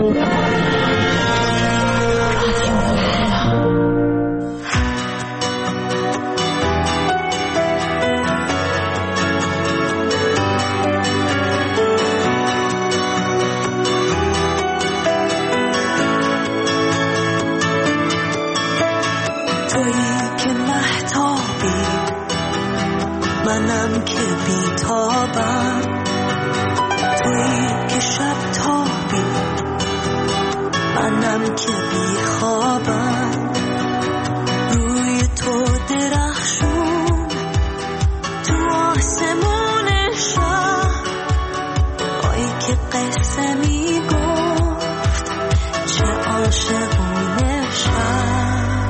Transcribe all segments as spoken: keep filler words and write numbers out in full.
منم که بی‌تابم، تویی که شب تابی، منم که بی‌خوابم. روی تو درخشون تو آسمون شب، هایی که قصه میگفت چه عاشقونه شب.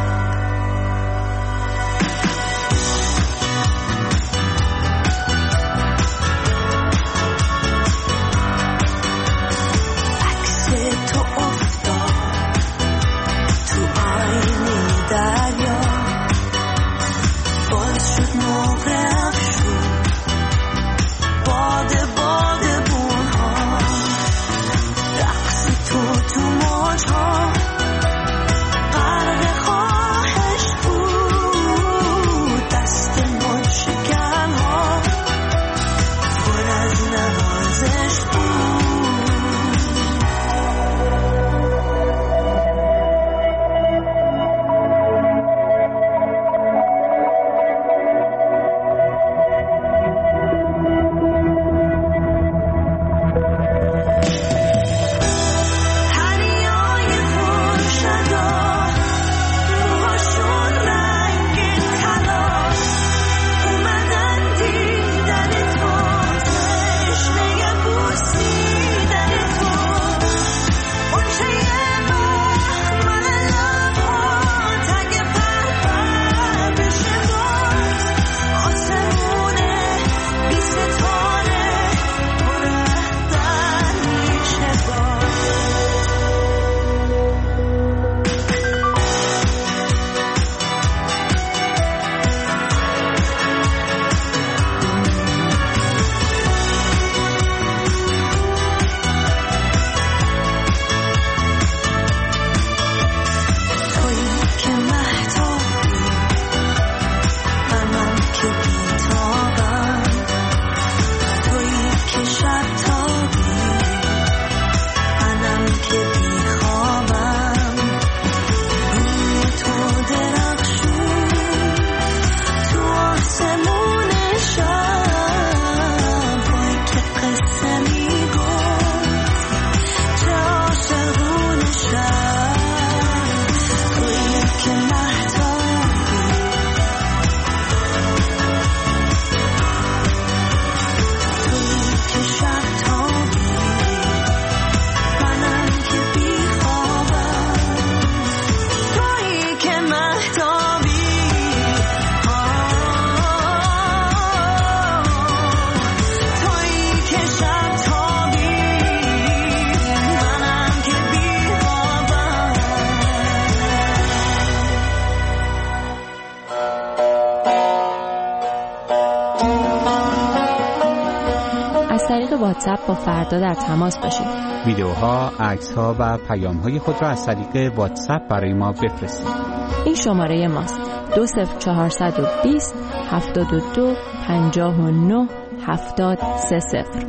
واتساپ با فردا در تماس باشید. ویدیوها، عکس‌ها و پیام‌های خود را از طریق واتساپ برای ما بفرستید. این شماره ماست: دو صفر چهارصد و بیست هفتاد و دو پنجاه و نه هفتاد سه صفر.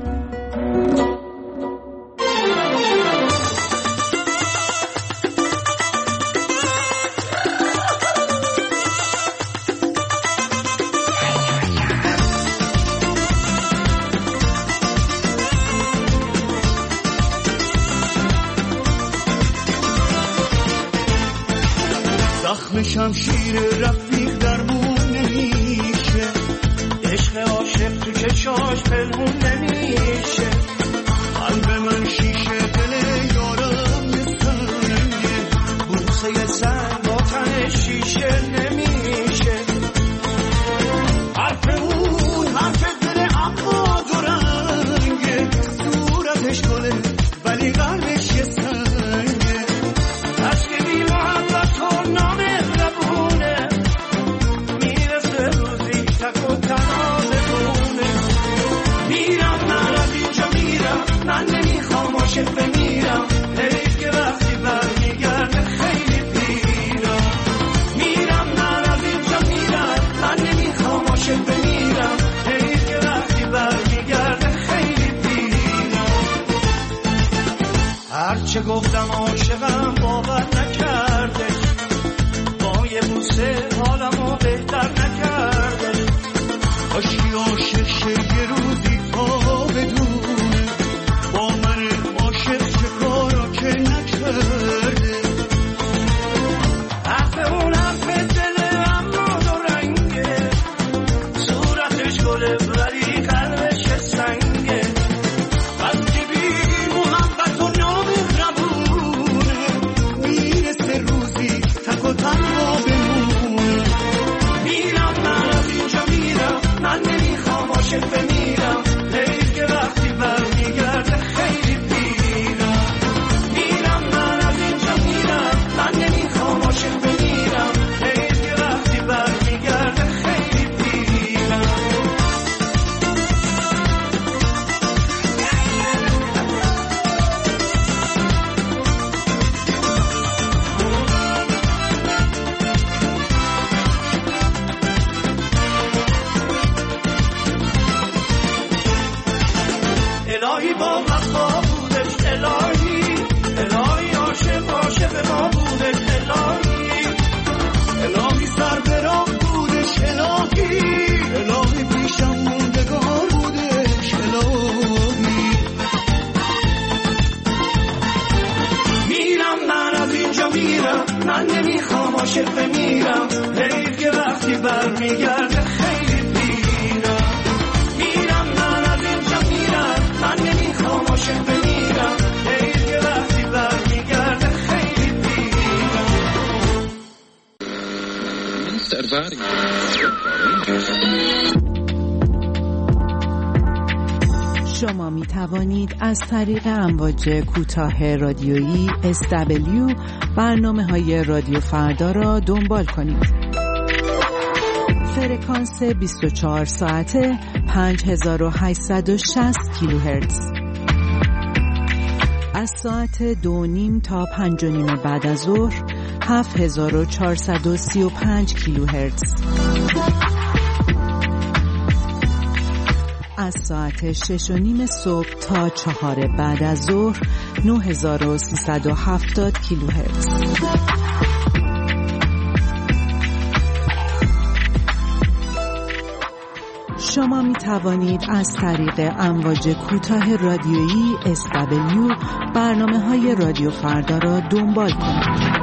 شمشیر رفیق درمون نمیشه، عشق عاشق تو چشاش پنهون نمیشه. قلب من شیشه، دل یارم سنگه، بوسه سنگ با تن شیشه نمیشه. حرف اون حرف دل اما دو رنگه، صورتش گله ولی قلبش یه سنگه. عشق بی محبت و نامه من نمیخوام عاشق بمیرم، حیف هرچه گفتم عاشقم باور نکرده، با یه بوسه حالمو بهتر نکرده. کاشکی عاشق شه یه روزی تا بدونه با من عاشق چه کارا که نکرده. حرف اون حرف دله اما دو رنگه، صورتش گله ولی قلبش سنگه. وقتی بی محبت و نامهربونه میرسه روزی تک و تنها بمونه. میرم من از اینجا میرم، من نمیخوام عاشق بمیرم، حیف که وقتی برمیگرده خیلی پیرم. میرم من از اینجا میرم، من نمیخوام عاشق بمیرم، حیف که وقتی برمیگرده خیلی پیرم. الهی با وفا بودش، الهی الهی عاشق عاشق ما بودش، الهی الهی سر به راه بودش، الهی الهی پیشم موندگار بودش، الهی. میرم من از اینجا میرم، من نمیخوام عاشق بمیرم، حیف که وقتی برمیگرده خیلی پیرم. میرم من از اینجا میرم، من نمیخوام عاشق بمیرم، حیف که وقتی برمیگرده خیلی پیرم. شما می توانید از طریق امواج کوتاه رادیویی اس دبلیو برنامه های رادیو فردا را دنبال کنید. فرکانس بیست و چهار ساعته پنج هزار و هشتصد و شصت کیلوهرتز. از ساعت دو نیم تا پنج و نیم بعد از ظهر هفت هزار و چهارصد و سی و پنج کیلوهرتز. از ساعت شش و نیم صبح تا چهار بعد از ظهر نه هزار و سیصد و هفتاد کیلوهرتز. شما می توانید از طریق امواج کوتاه رادیویی اس دبلیو برنامه های رادیو فردا را دنبال کنید.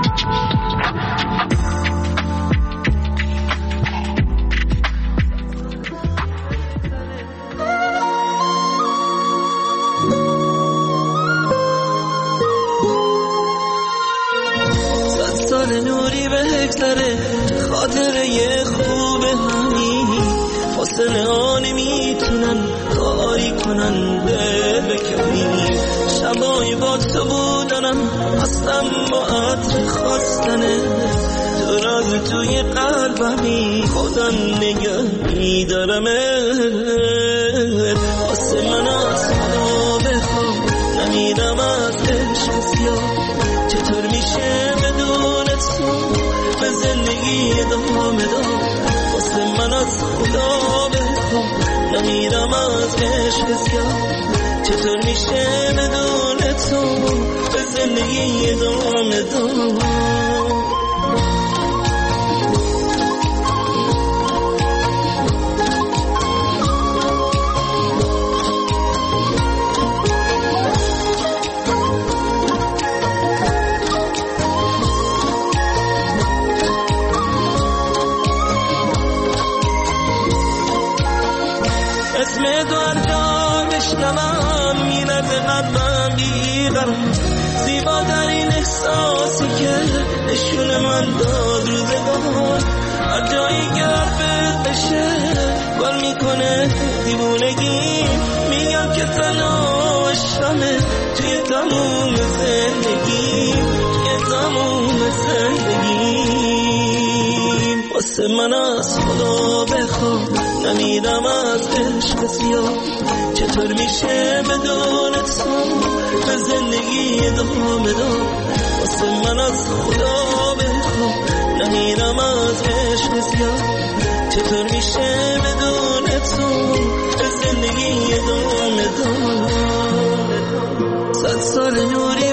خاطره خوب همین فاصله ها نمیتونن کاری کنن دل بکنی. شبای با تو بودنم هستم با عطر خواستنه، تو را توی قلبمی خودم نگه میدارمه. واسه من از خدا بخوام نمیدم از عشق سیاه، چطور میشه بدون تو به زندگی ادامه دار. واسه من از خدا بخوام نمیرم از عشق زیاد، چطور میشه بدون تو به زندگی ادامه دار. اسم تو هر جا بشنوم میلرزه قلبم بیقرار. زیباترین احساسی که نشون من داد روزگار، هر جایی که حرفت بشه گل میکنه دیوونگی. میگم که تنها عشقمه توی تموم زندگی، توی تموم زندگی. واسه من از خدا بخوام نمیدم از عشق سیاه، چطور میشه بدون تو به زندگی ادامه دار. واسه من از خدا بخوام نمیدم از عشق سیاه، چطور میشه بدون تو به زندگی ادامه دار. صد سال نوری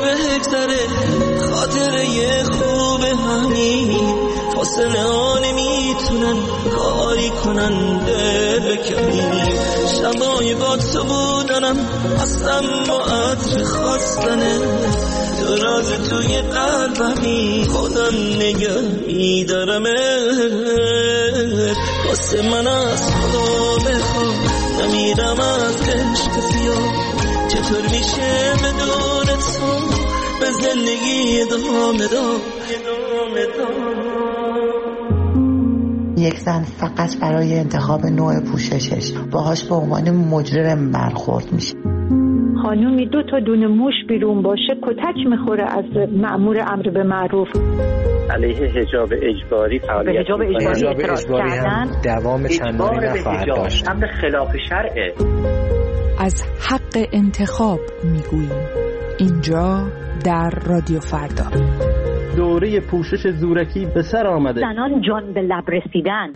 بتونن کاری کنن دل بکنی. شبای با تو بودنم اصلا با عطر خواستنه، تو راز توی قلبمی خودم نگه میدارمت. واسه من از خدا بخوام نمیرم از عشق سیاه، چطور میشه بدون تو به زندگی ادامه دار. یک زن فقط برای انتخاب نوع پوششش باهاش به عنوان مجرم برخورد میشه. خانومی دو تا دونه موش بیرون باشه کتک میخوره از مأمور امر به معروف. علیه حجاب اجباری فعالیت حجاب اجباری اعتراض کردن دوام چندانی نخواهد داشت. امر خلاف شرعه. از حق انتخاب میگوییم اینجا در رادیو فردا. دوره پوشش زورکی به سر آمده. زنان جان به لب رسیدن.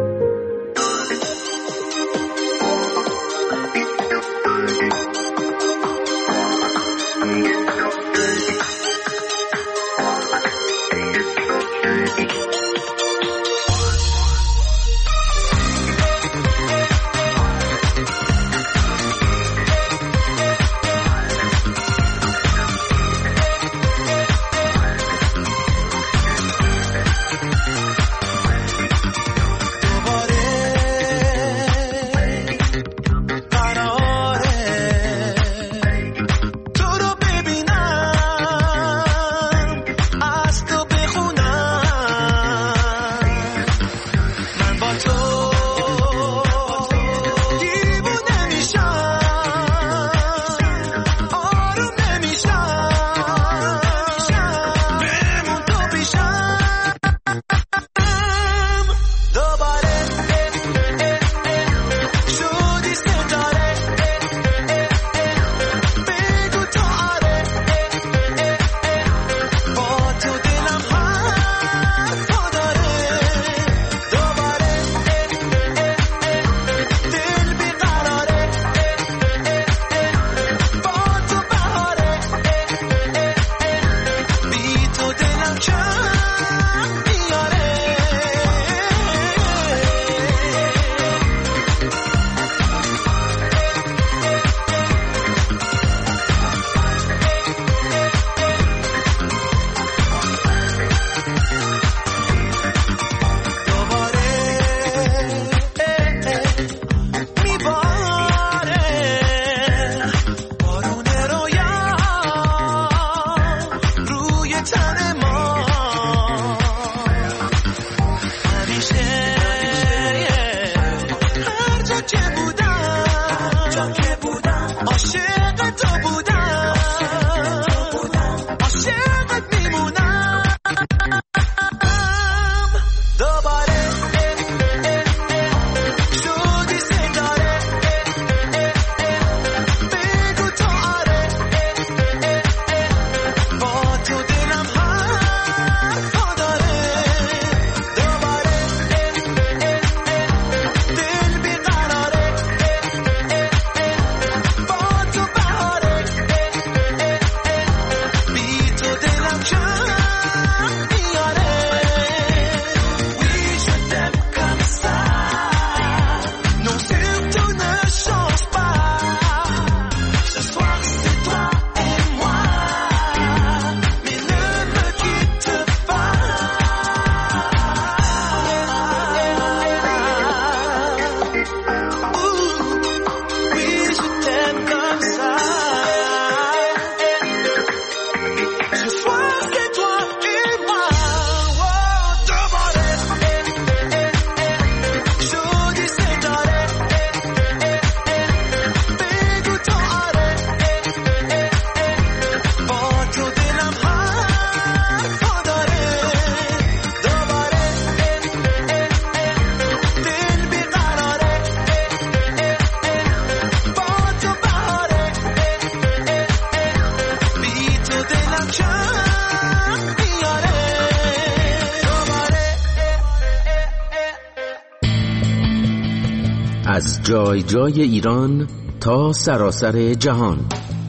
از جای جای ایران تا سراسر جهان.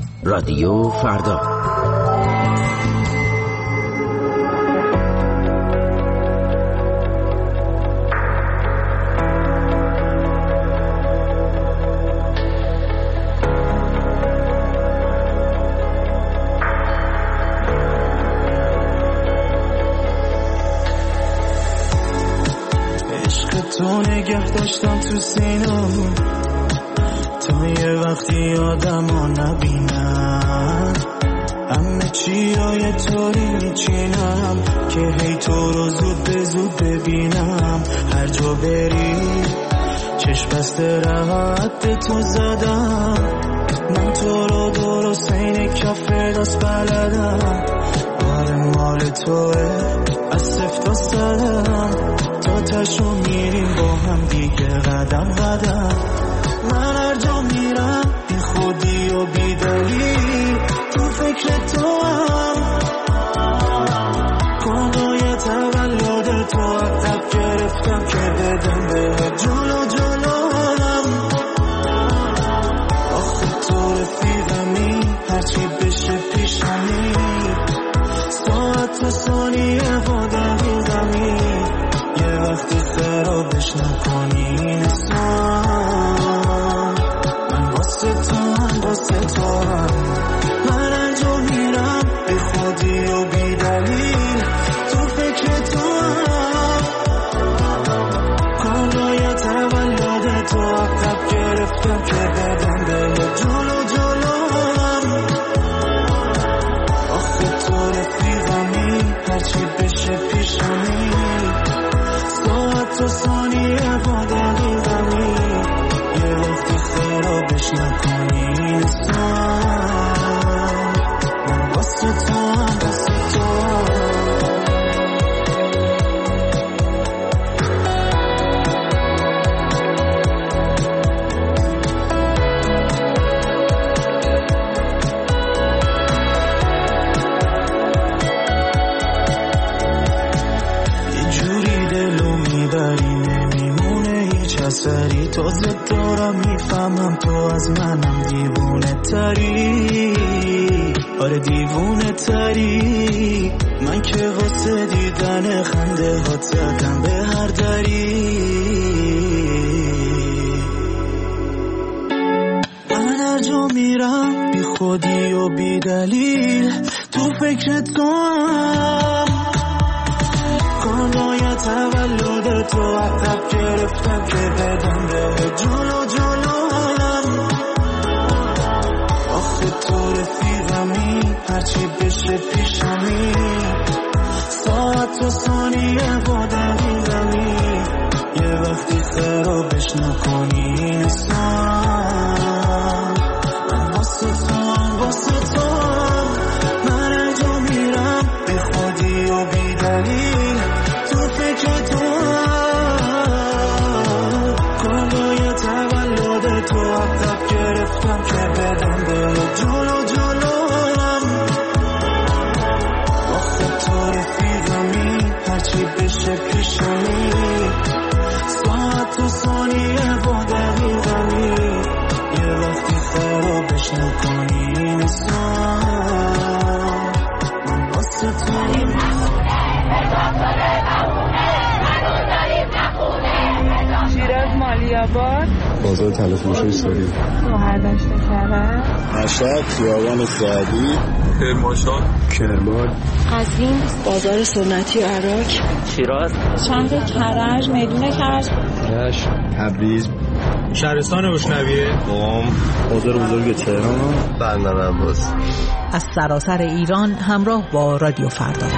رادیو فردا. نگه داشتم تو سینم تا یه وقتی آدمو نبینم، همه چی های طوری میچینم که هی تو رو زود به زود ببینم. هر جا بری چشم بسته راحت تو زدم، من تو رو درست این کف دست بلدم. آره مال توه از صفر تا صدم، تا تشو میریم با هم دیگه قدم قدم. من هر جا میرم بی خودی و بی دلیل تو فکر تو هم، کانای تولد تو عقب گرفتم که بدم به جلو جلو هم. آخه تو رفیقمی هرچی بشه پیشمی، ساعت و ثانیه و دقیقمی، یه وقتی خرابش نکنی نسان. من واسه تو هم واسه تو هم، من انجا میرم بی خودی و بی دلیل تو فکر تو هم، کانای تولد تو عقب گرفتم که بدم به جلو جلو هم. آخه تو رفیقمی هرچی بشه پیشمی، ساعت و ثانیه و دقیقمی، یه وقتی خرابش نکنی نسان. من واسه تو هم واسه تو هم. سری تو زد دارم میفهمم تو از منم دیوونه تری، آره دیوونه تری. من که واسه دیدن خنده هات زدم به هر دری، من هر جا میرم بی خودی و بی دلیل تو فکر تو هم، کانای تولد تو عقب گرفتم که بدم به جلو جلو هم. آخه تو رفیقمی هرچی بشه پیشمی، ساعت و ثانیه و دقیقمی، یه وقتی خرابش نکنی نسان. من واسه تو هم واسه تو هم، من انجا میرم بی خودی و بی دلیل تو فکر تو هم، کانای تولد تو عقب گرفتم که بدم به جلو جلو هم. آخه تو رفیقمی هرچی بشه پیشمی، ساعت و ثانیه و دقیقمی، یه وقتی خرابش نکنی نسان. من واسه تو شیراز مالیاباد، بازار تلفروش سوری، مهردشت کرد، مشهد، خیابان سعدی، کرمانشاه، کرمان، قزوین، بازار سنتی عراق، شیراز، شهر کرج، میدون کرج، رشت، تبریز، شهرستان روشنویه، قم، بازار بزرگ تهران، بندر عباس. از سراسر ایران همراه با رادیو فردا.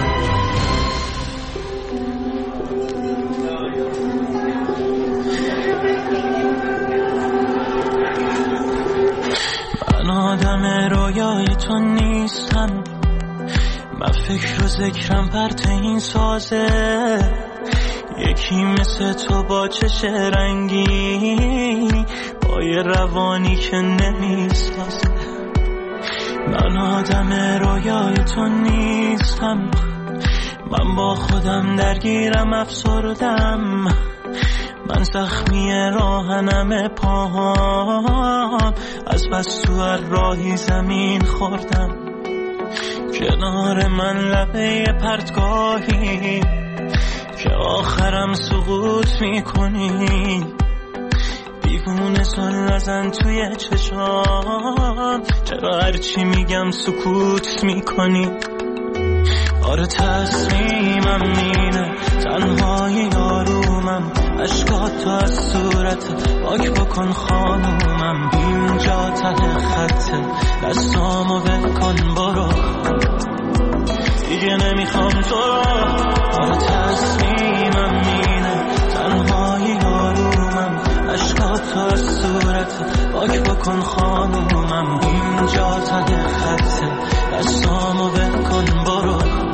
من آدم رویای تو نیستم، من فکر و ذکرم پرت این سازه، یکی مثل تو با چش رنگی، با یه روانی که نمیسازه. من آدم رویای تو نیستم، من با خودم درگیرم افسردم، من زخمی راهنم پاهام، از بس تو هر راهی زمین خوردم. کنار من لبه پرتگاهی که آخرم سقوط میکنی، دیوونه سن نزن توی چشام، چرا هرچی میگم سکوت میکنی؟ آره تصمیمم اینه، تنهایی آرومم، اشکاتو از صورت پاک بکن خانومم، اینجا ته خطه، دستامو ول کن برو، دیگه نمیخوام تو رو، آره تصمیمم اینه، تنهایی آرومم، اشکاتو از صورت پاک بکن خانومم، اینجا ته خطه، دستامو ول کن برو،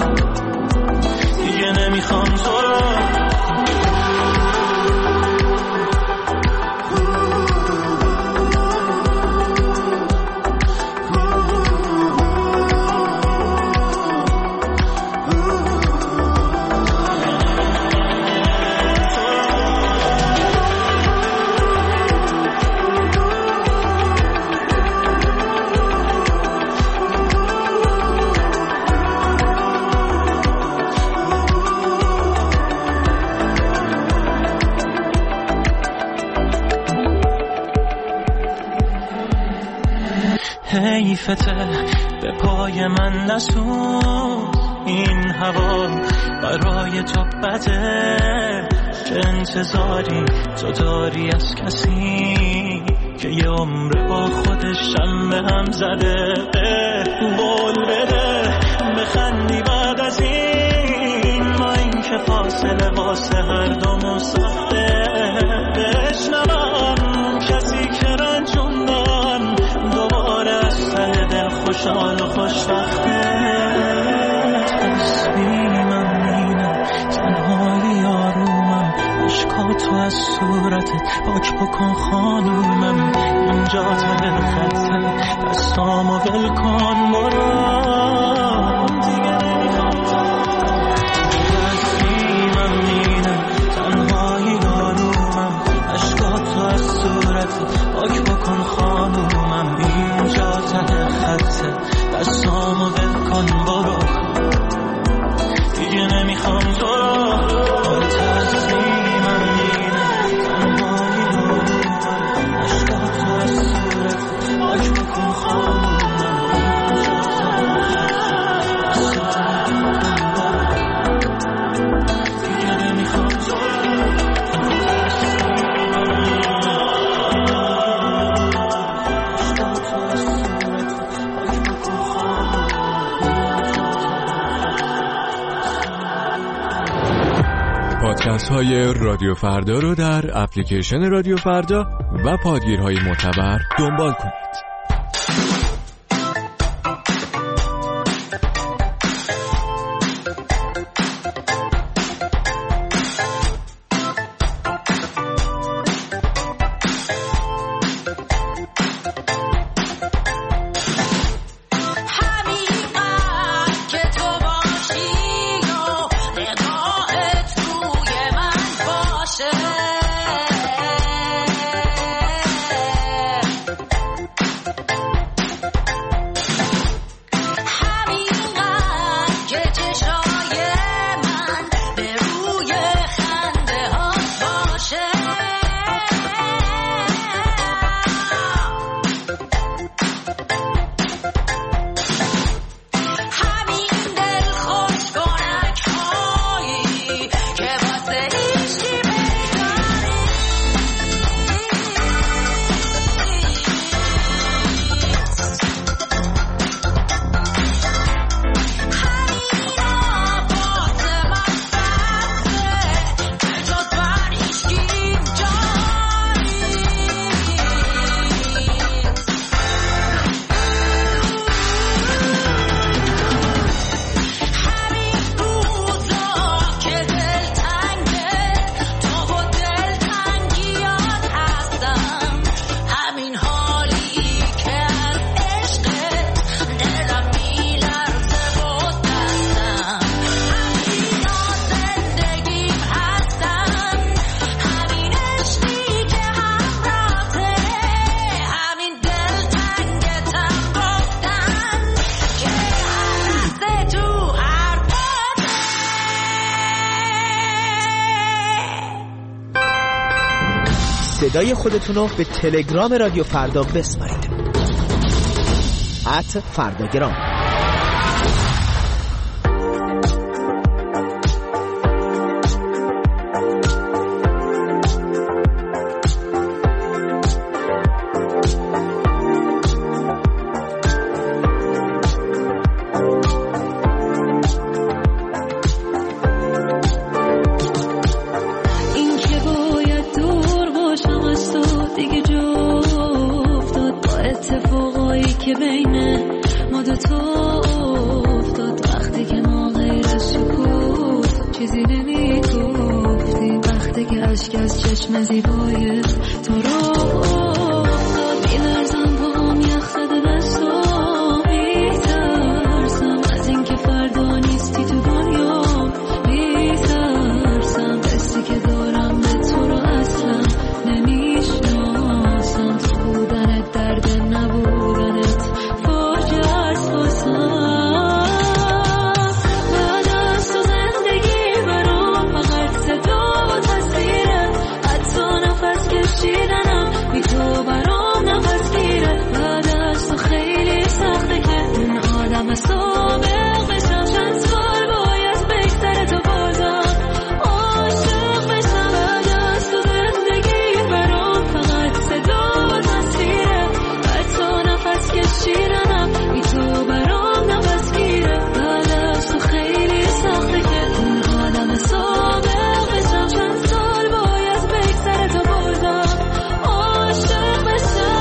دیگه نمیخوام تو رو. حیفته به پای من نسون، این هوا برای تو بده، چه انتظاری تو داری از کسی که یه عمر با خودش هم به هم زده. بول بده بخندی بعد از این، ما این که فاصله واسه هر دومون سخته، بشنوم کسی که رنجوندن دوباره از ته دل خوشحال و خوشبخته. تصمیمم اینه، تنهایی آرومم، اشکاتو از صورتت پاک بکن خانومم، اینجا ته خطه، دستامو ول کن برو، دیگه نمیخوام تو. تصمیمم اینه، تنهایی آرومم، اشکاتو از صورتت پاک بکن خانومم، اینجا ته خطه، دستامو ول کن برو، دیگه نمیخوام تو رو. تصمیمم اینه، تنهایی آرومم، اشکاتو از صورتت پاک بکن خانومم، اینجا ته خطه، دستامو ول کن برو، دیگه نمیخوام تو رو. پادکست های رادیو فردا رو در اپلیکیشن رادیو فردا و پادگیرهای معتبر دنبال کنید. صدای خودتون رو به تلگرام رادیو فردا بسپارید. ات فرداگرام. این که باید دور باشم از تو دیگه جا افتاد با اتفاقایی که بین ما دوتا افتاد. وقتی که ما غیر سکوت چیزی نمی گفتیم، وقتی که عشق از چشم زیبای تو را افتاد. میلرزم پام یخ زده دستام، میترسم از این که فردا نیستی تو دنیا، میترسم حسی که دارم به تو رو اصلا نمیشناسم. تو بودنت درد نبودنت فاجعه است واسم. بعد از تو زندگی برام فقط صدا و تصویره، حتی نفس کشیدنم بی تو برام نفس گیره. بعد از تو خیلی سخته که اون آدم سابق بشم، چند سال باید بگذره تا بازم عاشق بشم. بعد از تو زندگی برام فقط صدا و تصویره، حتی نفس کشیدنم بی تو برام نفس گیره. بعد از تو خیلی سخته که اون آدم سابق بشم، چند سال باید بگذره تا بازم عاشق بشم.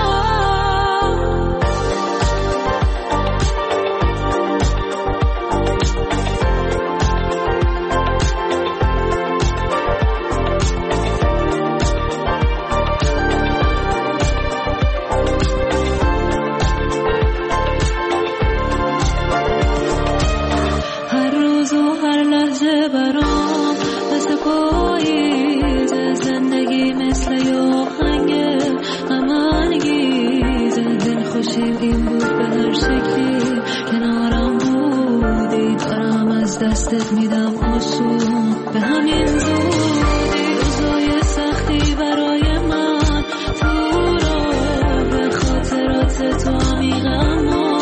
هر روز و هر لحظه برام مثل پاییزه، زندگی مثل یه آهنگ غم انگیزه. دل خوشیم این بود به هر شکلی کنارم بودی، دارم از دستت میدم آسون به همین زودی. روزای سختی برای من تو را به خاطرات تو عمیق اما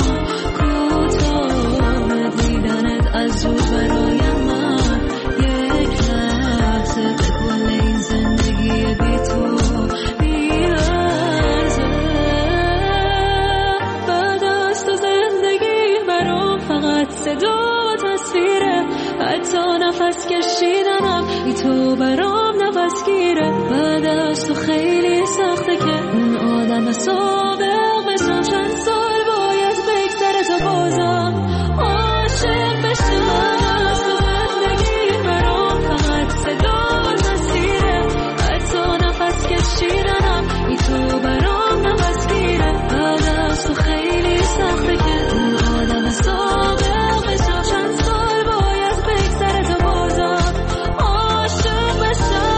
کوتاه، دیدنت از دور برای من یک لحظه به کل این زندگی بی تو میارزه. بعد از تو زندگی برام فقط صدا و تصویره، حتی نفس کشیدنم بی تو برام نفس گیره. بعد از تو خیلی سخته که اون آدم سابق بشم، چند سال باید بگذره تا بازم عاشق بشم. از تو زندگی برام فقط صدا و تصویره، حتی نفس کشیدنم بی تو برام نفس گیره. بعد از تو خیلی سخته که اون آدم سابق بشم، چند سال باید بگذره تا بازم عاشق بشم.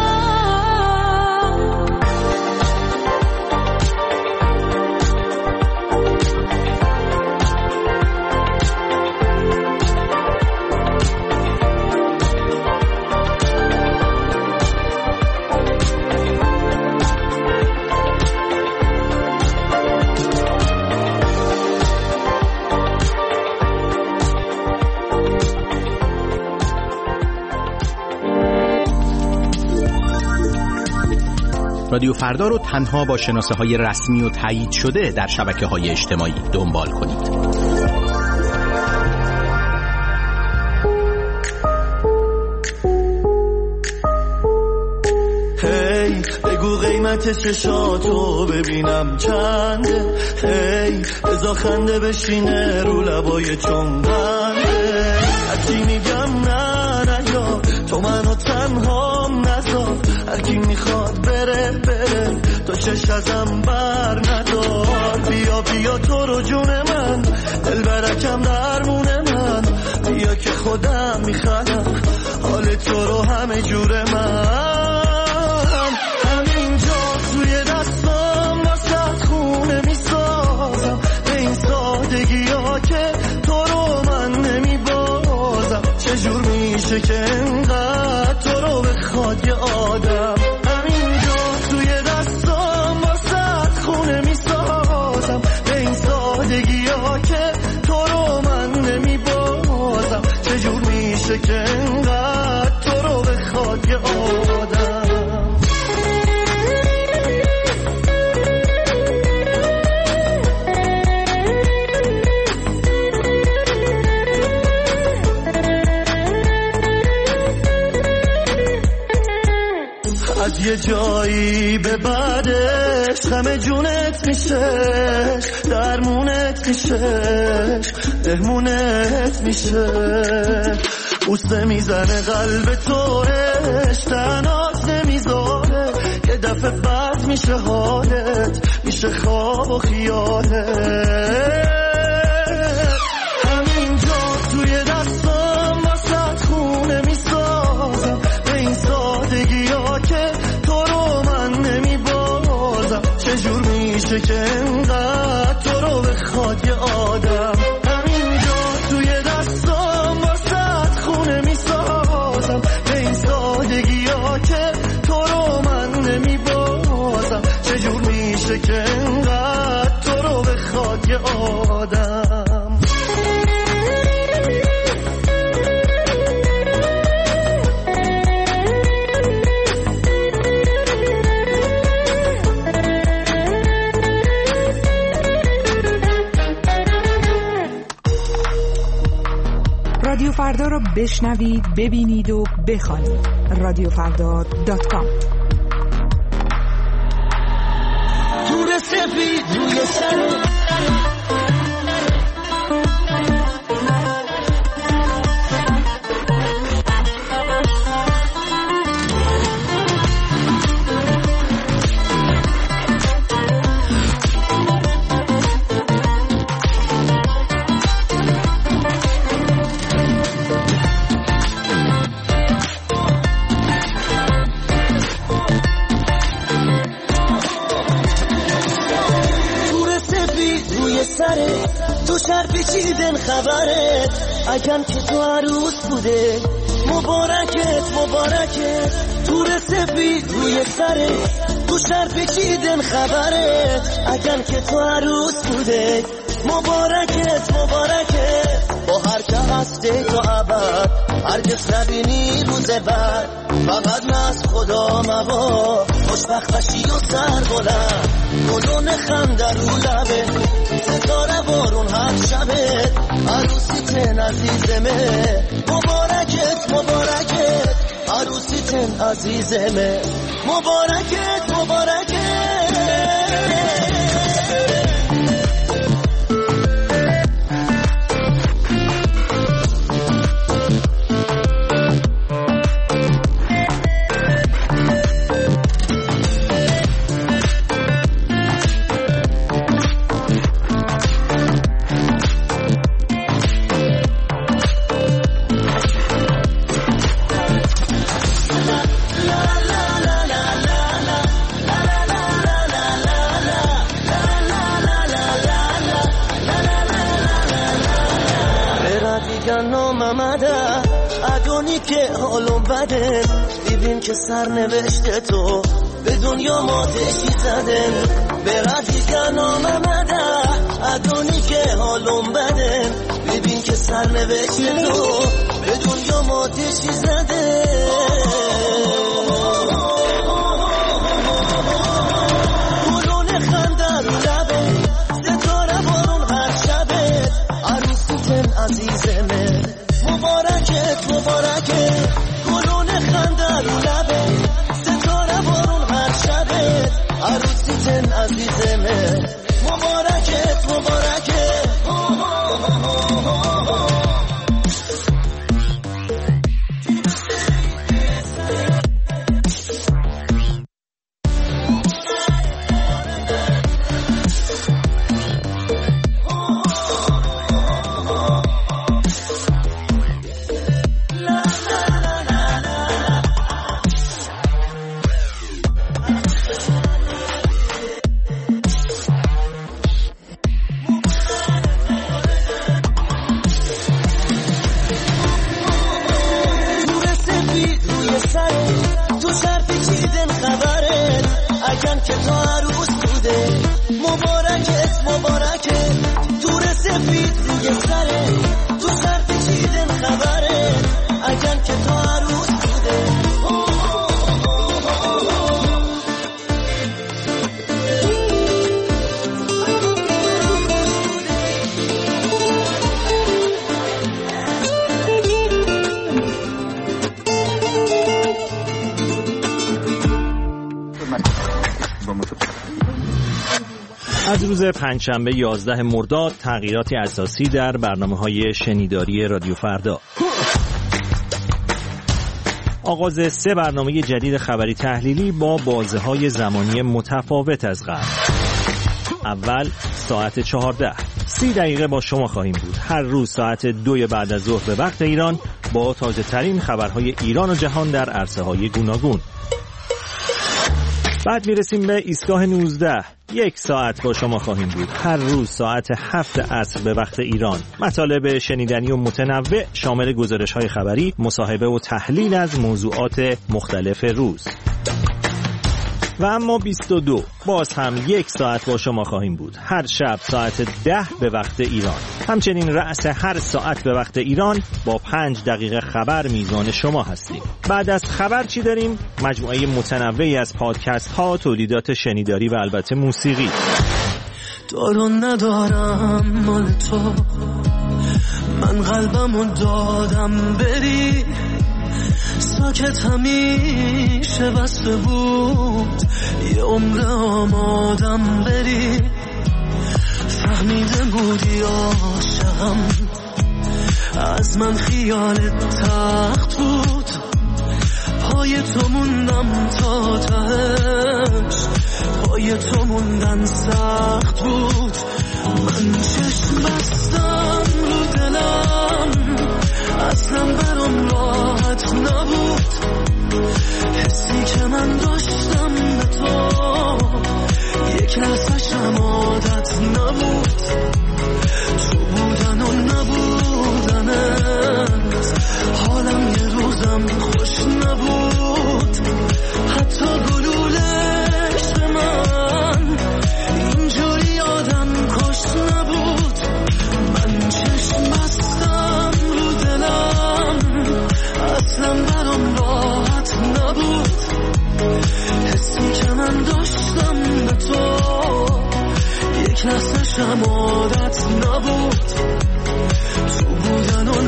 رادیو فردا رو تنها با شناسه های رسمی و تایید شده در شبکه های اجتماعی دنبال کنید. هی بگو قیمت چشاتو ببینم چنده، هی بزا خنده بشینه رو لبای چنگنده. هرچی میگم نه نه یا تو منو تنها نذار، هرکی میخواد بره بره تو چش ازم بر ندار. بیا بیا تو رو جون من، دل برکم درمون من، بیا که خودم میخوام حال تو رو همه جور من. همینجا توی دستم واسه خونه میسازم، به این سادگی ها که تو رو من نمیبازم. چجور میشه که انقدر تو رو بخواد یه آدم. همینجا توی دستم واسه خونه میسازم، به این سادگی ها که تو رو من نمیبازم. چجور میشه که انقدر تو رو بخواد یه آدم. یه جایی به بعدش غم جونت میشه، درمونت میشه، مهمونت میشه. بوسه میزنه قلب تورش، تنات نمیذاره، یه دفعه بد میشه حالت، میشه خواب و خیالت. همینجا توی دستم واسه خونه میسازم، به این سادگی ها که تو رو من نمیبازم. چجور میشه که انقدر تو رو بخواد یه آدم؟ همینجا توی دستم واسه خونه میسازم، به این سادگی ها که تو رو من نمیبازم. چجور میشه که انقدر تو رو بخواد یه آدم؟ رادیو فردا را بشنوید، ببینید و بخوانید. رادیو فردا دات کام. تور سفید روی سر تو شهر پیچیدن خبرت، اگم که تو عروس بوده مبارکت مبارکت. تور سفید روی سرت، تو شهر پیچیدن خبرت، اگم که تو عروس بوده مبارکت مبارکت. با هر که هسته تا ابد هرگز نبینی روز بعد، فقط نه از خدا مبا خوشبخت بشی و سر بلند. گلون خنده رو لبه، ستاره بارون هر شبه، عروسی تن عزیزمه مبارکت مبارکت. عروسی تن عزیزمه مبارکت مبارکت. ادونی که حالم بده، ببین که سر نوشته تو به دنیا ماتشی زدن. برا دیگه نام آمده، ادونی که حالم بده، ببین که سر نوشته تو به دنیا ماتشی زدن. گلون خنده رو لبه، ستاره بارون هر شبه، عروسی تن عزیزمه مبارکت مبارکت. گلون خنده رو لبه، ستاره بارون هر شبه، عروسی تن عزیزمه مبارکت مبارکت. La la از روز پنجشنبه یازده مرداد تغییراتی اساسی در برنامه‌های شنیداری رادیو فردا. آغاز سه برنامه جدید خبری تحلیلی با بازه‌های زمانی متفاوت از قبل. اول ساعت چهارده، سی دقیقه با شما خواهیم بود. هر روز ساعت دوی بعد از ظهر به وقت ایران با تازه ترین خبرهای ایران و جهان در عرصه‌های گوناگون. بعد میرسیم به ایستگاه نوزده. یک ساعت با شما خواهیم بود. هر روز ساعت هفت عصر به وقت ایران. مطالب شنیدنی و متنوع شامل گزارش‌های خبری، مصاحبه و تحلیل از موضوعات مختلف روز. و اما بیست و دو، باز هم یک ساعت با شما خواهیم بود. هر شب ساعت ده به وقت ایران. همچنین رأس هر ساعت به وقت ایران با پنج دقیقه خبر میزان شما هستیم. بعد از خبر چی داریم؟ مجموعه متنوعی از پادکست ها، تولیدات شنیداری و البته موسیقی. دارون ندارم مال تو، من قلبمو دادم بری، ساکت همیشه بسته بود، یه عمر آمادم بری، فهمیده بودی عاشقم، از من خیالت تخت بود، پای تو موندم تا تهش، پای تو موندن سخت بود، من چشم بستم رو دلم، اصلا برام راحت نبود، حسی که من داشتم به تو یک لحظه‌شم عادت نبود، تو بودن و نبودنت حالم یه روزم خوش نبود، حتی گلوله عشق من اینجوری آدم کش نبود، من چشم بستم رو دلم، اصلا برام راحت نبود، حسی که من داشتم به تو یک لحظه‌شم عادت نبود، تو بودن و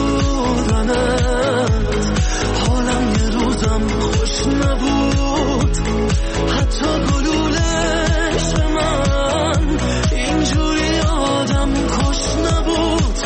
نبودنت حالم یه روزم خوش نبود، حتی گلوله عشق من اینجوری آدم کش نبود.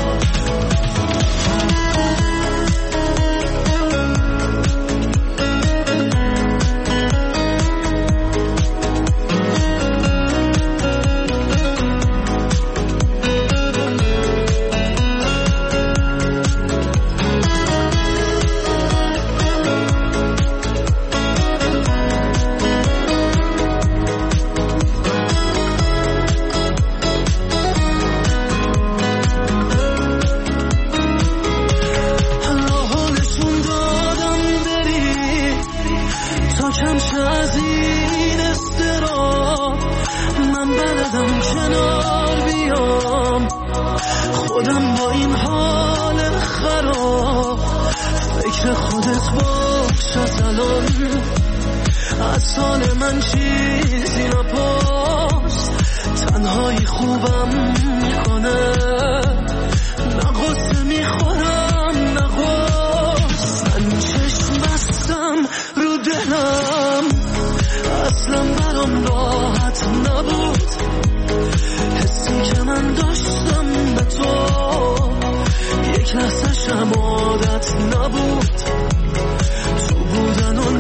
خودم با این حال خراب فکر خودت باش از الان، از سال من چیزی نپرس، تنهایی خوبم میکنه، نه غصه میخورم نه غصه، من چشم بستم رو دلم، اصلا برام راحت نبود، حسی که من داشتم به تو یک لحظه‌شم عادت نبود، تو بودن و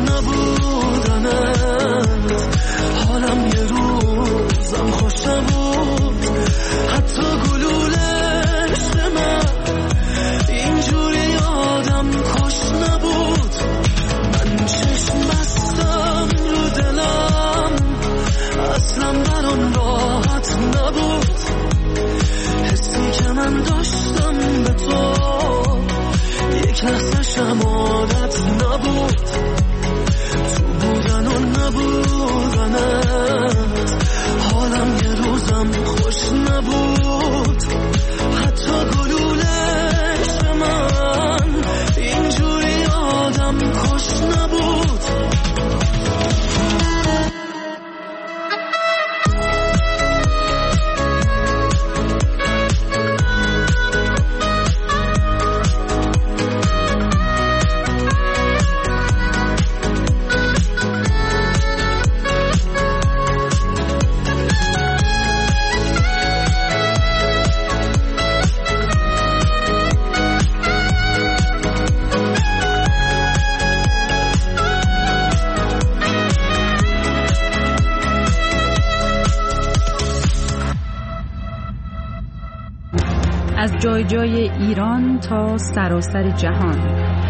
نبودنت حالم یه روزم خوش نبود، حتی گلوله عشق من اینجوری آدم کش نبود، من چشم بستم رو دلم، اصلا برام راحت نبود، حسی که من داشتم به تو یک لحظه‌شم عادت نبود، تو بودن و نبودنت حالم یه روزم جای جای ایران تا سراسر جهان.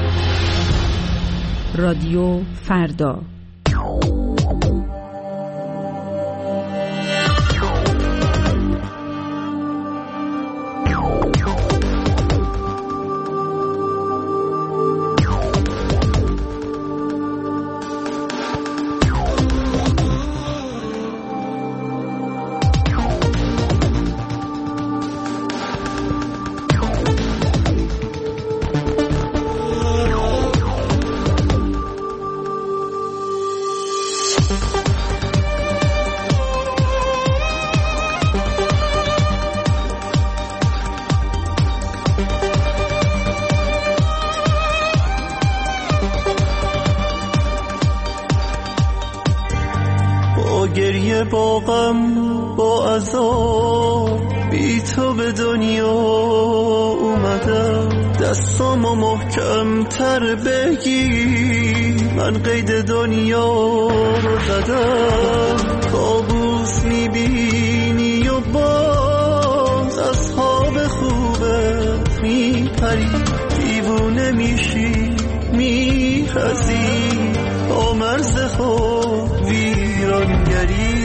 رادیو فردا. گریه با غم با عذاب بی تو به دنیا اومدم، دستامو محکم تر بگیر، من قید دنیا رو زدم. کابوس میبینی و باز از خواب خوبت میپری، دیوونه میشی میخزی با مرز خواب ویرانگری.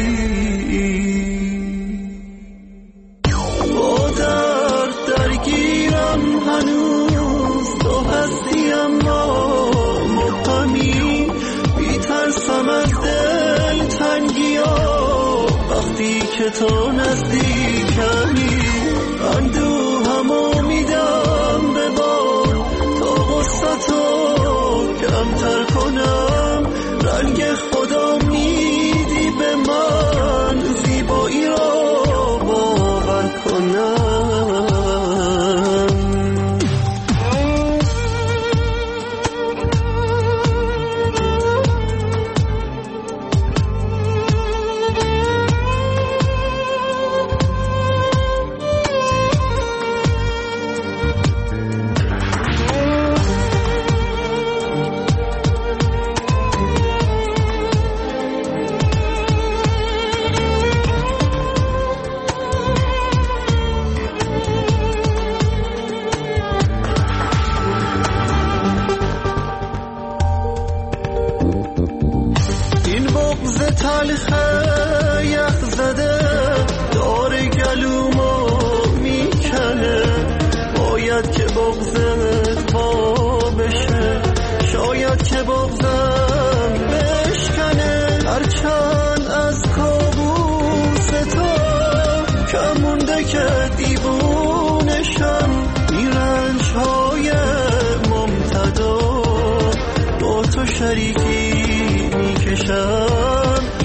با درد درگیرم هنوز، تو هستی اما مبهمی، بی‌ترسم از دل تنگی‌ها وقتی که تو نزدیکمی. اندوهمو میدم به باد تا غصه‌تو کمتر کنم، رنگ خدا میدی به من، زیبایی را باور کنم. تلخه یخ زده دار گلومو میکنه، باید که بغضت با بشه، شاید که بغضم بشکنه. هرچند از کابوس تو کم مونده که دیوونشم، این رنج‌های ممتدا با تو شریکی میکشم.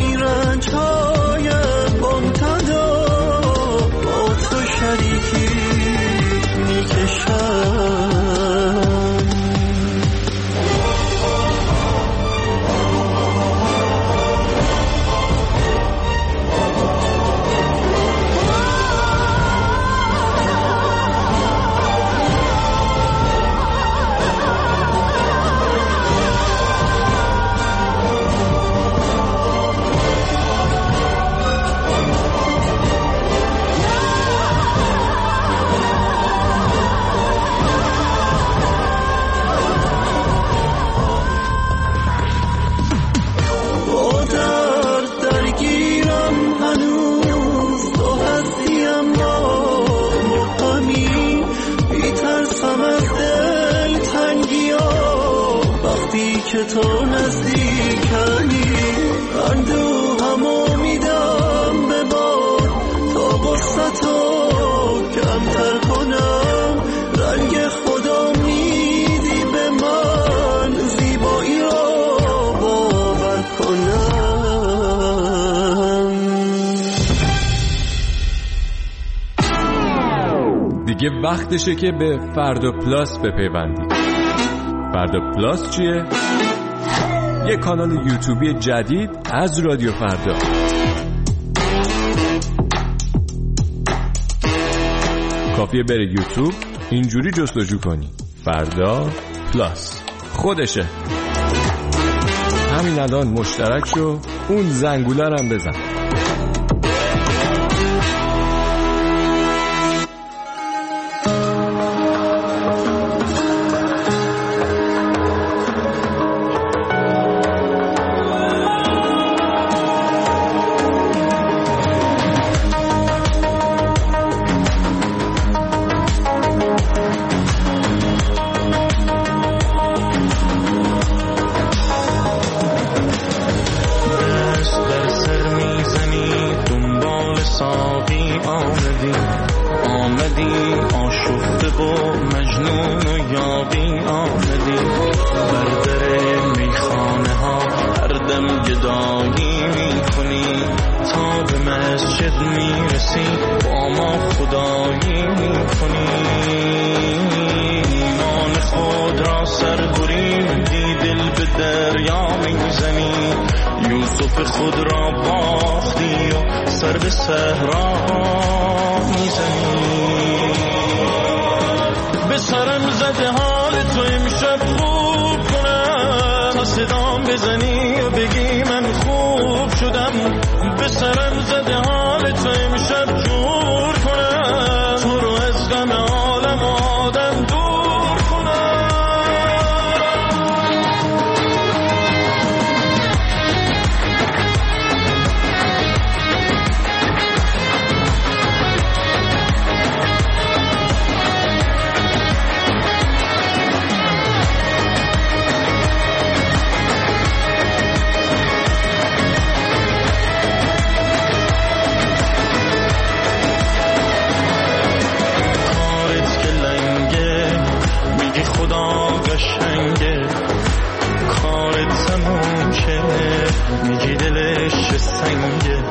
که تو نزدیکمی، اندوهمو میدم به باد تا غصه‌تو کمتر کنم، رنگ خدا میدی به من، زیبایی را باور کنم. دیگه وقتشه که به فردا پلاس بپیوندی. فردا پلاس چیه؟ یه کانال یوتیوبی جدید از رادیو فردا. کافیه بری یوتیوب، اینجوری جستجو کنی فردا پلاس، خودشه. همین الان مشترک شو، اون زنگوله رو هم بزن. یابی آمدی بر در میخانه ها هر دم گدایی میکنی تا به مسجد میرسی با ما خدایی میکنی ایمان خود را سر بریدی دل به دریا میزنی یوسف خود را باختی و سر به صحرا میزنی به سرم زده حال تو امشب خوب کنم تا صدام بزنی و بگی من خوب شدم به سرم زده حال تو امشب جور کنم تو رو از غم عالم آدم دور کنم میگی دلش سنگه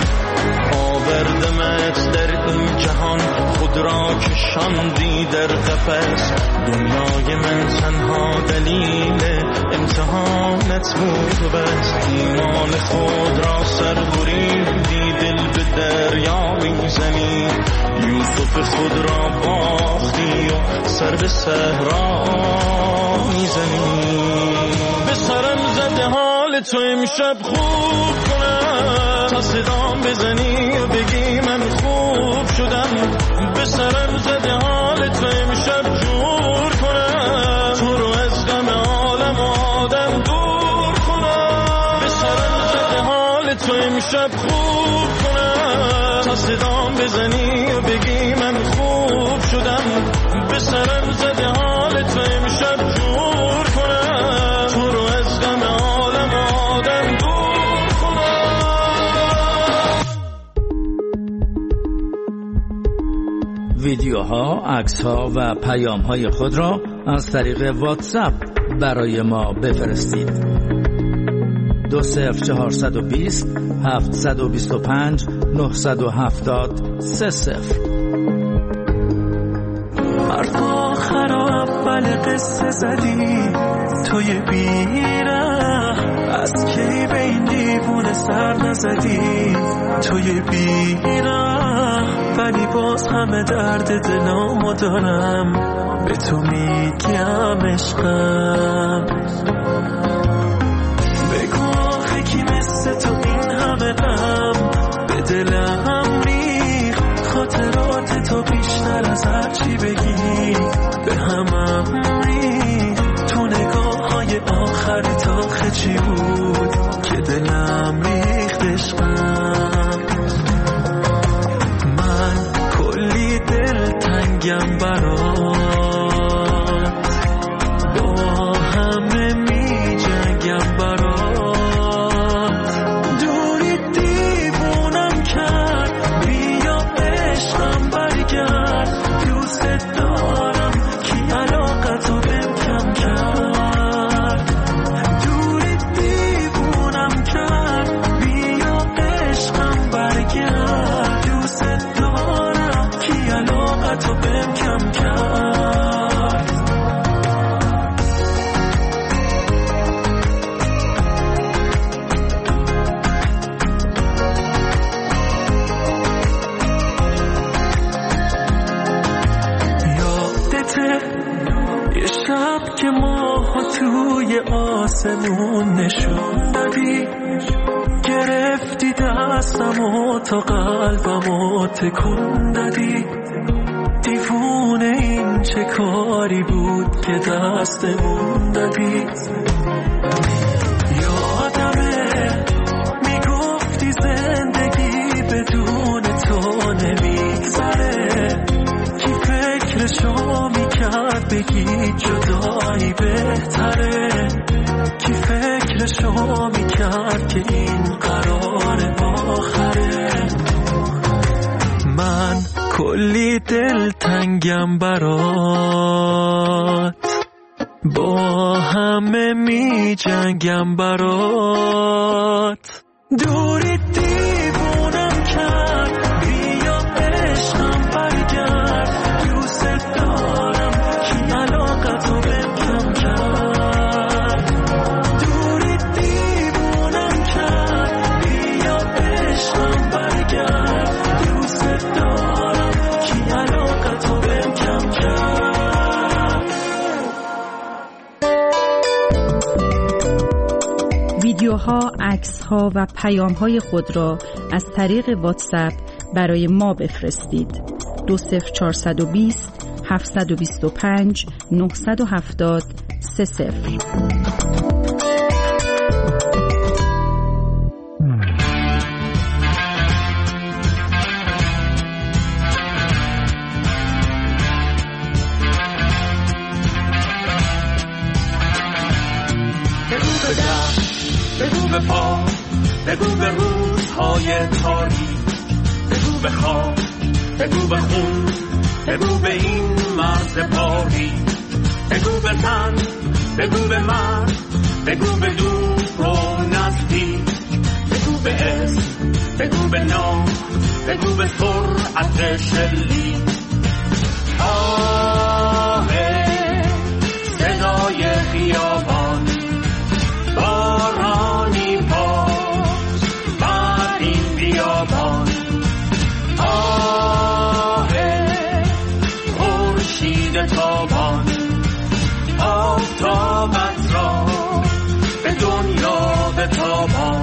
آوردمت در این جهان خود را کشاندی در قفس دنیای من تنها دلیل امتحانت بود و بس ایمان خود را سر بریدی دل به دریا میزنی یوسف خود را باختی و سر به صحرا میزنی به سرم زده حال تو امشب خوب کنم تا صدام بزنی و بگی من خوب شدم به سرم زده حال تو امشب جور کنم تو رو از غم عالم آدم دور کنم به سرم زده حال تو امشب خوب کنم تا صدام بزنی و بگی من خوب شدم به سرم زده حال تو امشب جور کنم تو رو از غم عالم آدم دور کنم ویدیوها، عکس‌ها و پیام‌های خود را از طریق واتساپ برای ما بفرستید. دو صفر چهارصد و بیست هفتصد و بیست و پنج نهصد و هفتاد سه صفر. حرف آخر و اول قصه زدی توی بیره از کی به این دیوونه سر نزدی توی بیره ولی باز همه درد دلامو دارم به تو میگم عشقم بگو آخه کی مثل تو این همه غم به دلم ریخ خاطرات تو بیشتر از هر چی بگی به همم ریخ تو نگاه های آخر تا خچی بود که دلم ریخت عشقم من کلی دل تنگم برات با همه می جنگم برات دوری دیوونم کرد بیا عشقم برگرد دوست دارم کی علاقتو بهم کم کرد دوری دیوونم کرد بیا عشقم برگرد دوست دارم کی علاقتو بهم کم کرد یه شب که ماه توی آسمون نشون دادی گرفتی دستم و تا قلبم و تکون دادی دیوونه این چه کاری بود که دستمون دادی یادمه میگفتی زندگی بدون تو نمیگذره کی فکرشو میکرد بگی جدایی بهتره کی فکرشو میکرد که این قرار آخره من کلی دل تنگم برات جنگم برات. دوری دیوونم کرد، بیا عشقم برگرد، دوست دارم کی علاقتو بهم کم کرد. دوری دیوونم کرد، بیا عشقم برگرد، دوست دارم کی علاقتو بهم کم کرد. ویدیوها، عکس‌ها و پیام‌های خود را از طریق واتساپ برای ما بفرستید. دو صفر چهارصد و بیست هفتصد و بیست و پنج نهصد و هفتاد سه صفر. بگو به پا، بگو به روزهای تاریک، بگو به خواب، بگو به خون، بگو به این مرز پاری، بگو به تن، بگو به من، بگو به دور و نزدیک، بگو به اسم، بگو به نام، بگو به سرعت شلیک. آه صدای خیابان، بارانی پاس بر این بیابان. آه خورشید تابان، آفتابت را به دنیا بتابان.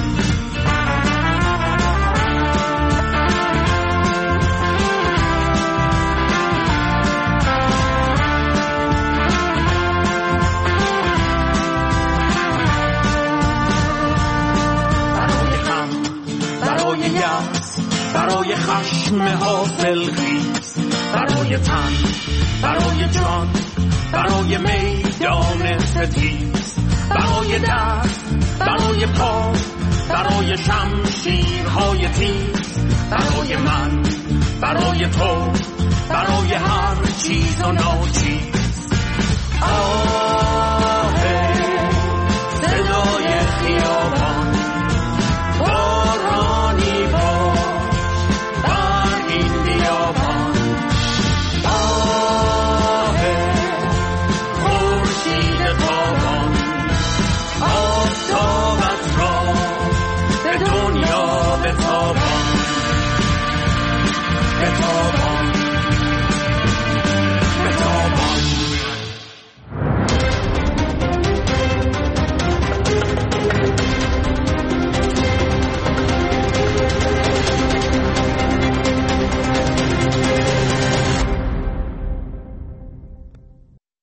برای خشم حاصل خیز، برای تن، برای جان، برای میدان ستیز، برای دست، برای پا، برای شمشیرهای تیز، برای من، برای تو، برای هر چیز و ناچیز.